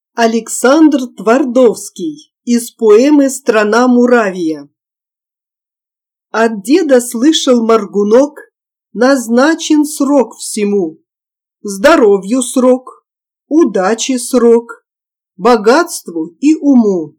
Александр Твардовский из поэмы «Страна Муравия». От деда слышал Моргунок, назначен срок всему. Здоровью срок, удачи срок, богатству и уму.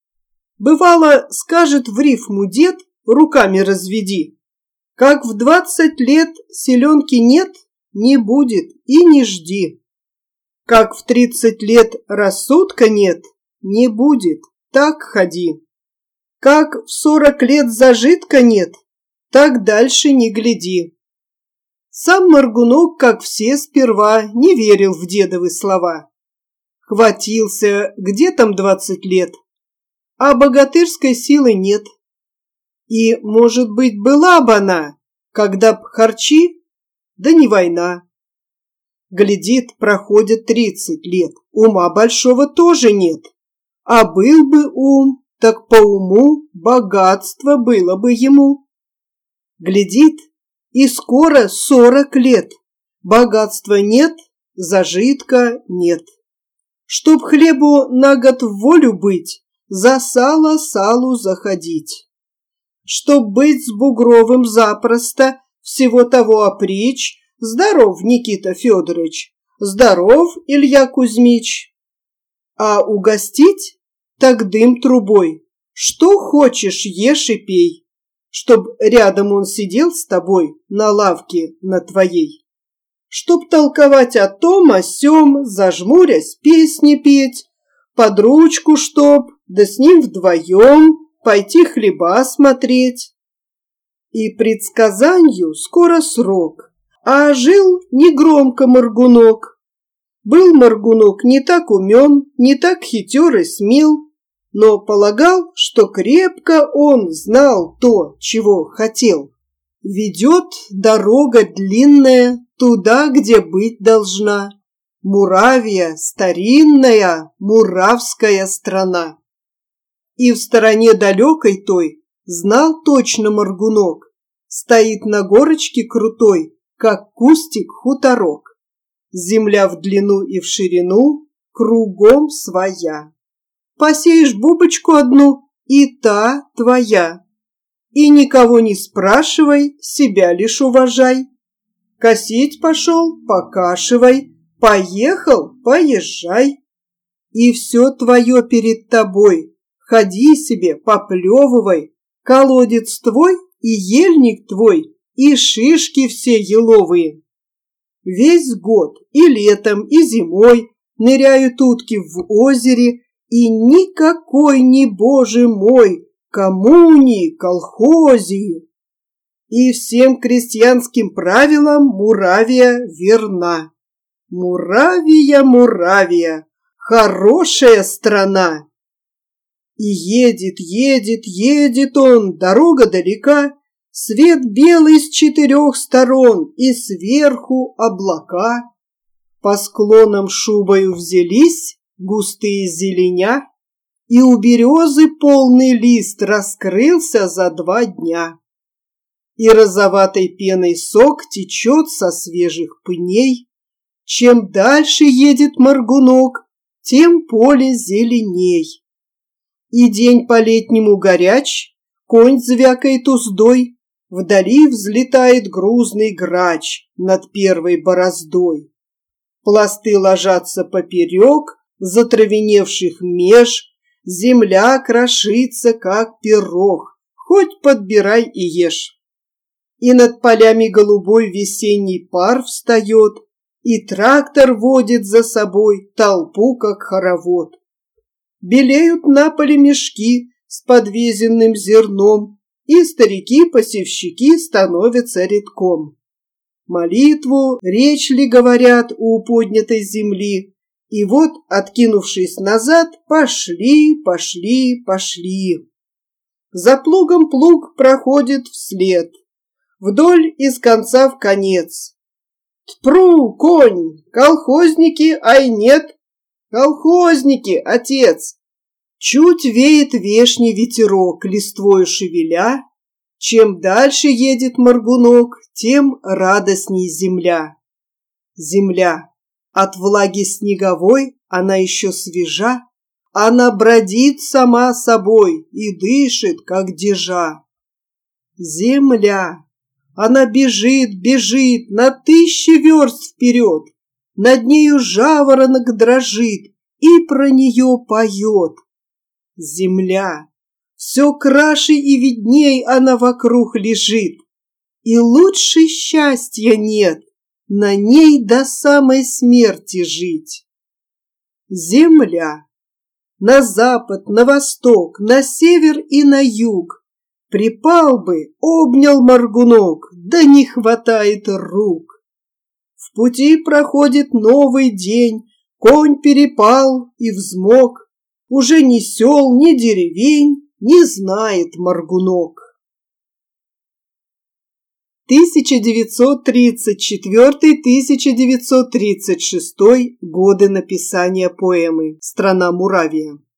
Бывало, скажет в рифму дед, руками разведи. Как в 20 лет селенки нет, не будет и не жди. Как в 30 лет рассудка нет, не будет, так ходи. Как в 40 лет зажитка нет, так дальше не гляди. Сам Моргунок, как все сперва, не верил в дедовы слова. Хватился, где там 20 лет, а богатырской силы нет. И, может быть, была бы она, когда б харчи, да не война. Глядит, проходит 30 лет, ума большого тоже нет. А был бы ум, так по уму богатство было бы ему. Глядит, и скоро 40 лет, богатства нет, зажитка нет. Чтоб хлебу на год в волю быть, за сало салу заходить. Чтоб быть с Бугровым запросто, всего того опричь. Здоров, Никита Федорович, здоров, Илья Кузьмич. А угостить? Так дым трубой. Что хочешь, ешь и пей. Чтоб рядом он сидел с тобой на лавке на твоей. Чтоб толковать о том, о сём, зажмурясь, песни петь. Под ручку чтоб, да с ним вдвоем пойти хлеба смотреть. И предсказанию скоро срок. А жил негромко Моргунок. Был Моргунок не так умен, не так хитер и смел, но полагал, что крепко он знал то, чего хотел. Ведет дорога длинная туда, где быть должна. Муравия, старинная муравская страна. И в стороне далекой той знал точно Моргунок, стоит на горочке крутой, как кустик хуторок. Земля в длину и в ширину, кругом своя. Посеешь бубочку одну, и та твоя. И никого не спрашивай, себя лишь уважай. Косить пошел, покашивай, поехал, поезжай. И все твое перед тобой, ходи себе, поплевывай. Колодец твой и ельник твой, и шишки все еловые. Весь год, и летом, и зимой, ныряют утки в озере, и никакой не, боже мой, коммуни, колхозии. И всем крестьянским правилам Муравия верна. Муравия, Муравия, хорошая страна. И едет, едет, едет он, дорога далека, свет белый с 4 сторон, и сверху облака. По склонам шубою взялись густые зеленя, и у березы полный лист раскрылся за 2 дня. И розоватой пеной сок течет со свежих пней. Чем дальше едет Моргунок, тем поле зеленей. И день по-летнему горяч, конь звякает уздой, вдали взлетает грузный грач над первой бороздой. Пласты ложатся поперек затравеневших меж, земля крошится, как пирог, хоть подбирай и ешь. И над полями голубой весенний пар встает, и трактор водит за собой толпу, как хоровод. Белеют на поле мешки с подвезенным зерном, и старики-посевщики становятся редком. Молитву, речь ли говорят у поднятой земли, и вот, откинувшись назад, пошли, пошли, пошли. За плугом плуг проходит вслед, вдоль из конца в конец. Тпру, конь, колхозники, ай нет, колхозники, отец. Чуть веет вешний ветерок, листвою шевеля. Чем дальше едет Моргунок, тем радостней земля. Земля от влаги снеговой она еще свежа, она бродит сама собой и дышит, как дежа. Земля, она бежит, бежит на 1000 верст вперед, над нею жаворонок дрожит и про нее поет. Земля, все краше и видней она вокруг лежит, и лучше счастья нет на ней до самой смерти жить. Земля, на запад, на восток, на север и на юг припал бы, обнял Моргунок, да не хватает рук. В пути проходит новый день, конь перепал и взмок, уже ни сел, ни деревень не знает Моргунок. 1934-1936 годы написания поэмы «Страна Муравия».